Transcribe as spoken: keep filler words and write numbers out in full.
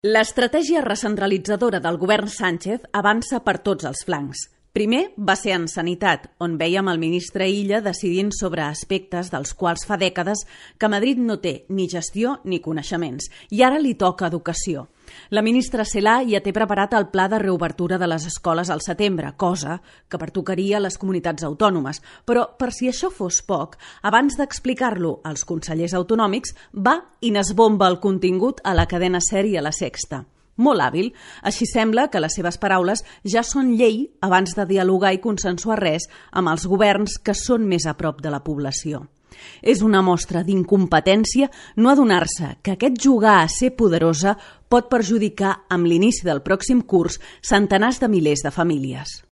L'estratègia recentralitzadora del govern Sánchez avança per tots els flancs. Primer va ser en sanitat, on vèiem el ministre Illa decidint sobre aspectes dels quals fa dècades que Madrid no té ni gestió ni coneixements, i ara li toca educació. La ministra Celaá ja té preparat el pla de reobertura de les escoles al setembre, cosa que pertocaria a les comunitats autònomes. Però, per si això fos poc, abans d'explicar-lo als consellers autonòmics, va i n'esbomba el contingut a la cadena SER i a La Sexta. Molt hàbil, així sembla que les seves paraules ja són llei abans de dialogar i consensuar res amb els governs que són més a prop de la població. És una mostra d'incompetència no adonar-se que aquest jugar a ser poderosa pot perjudicar amb l'inici del pròxim curs centenars de milers de famílies.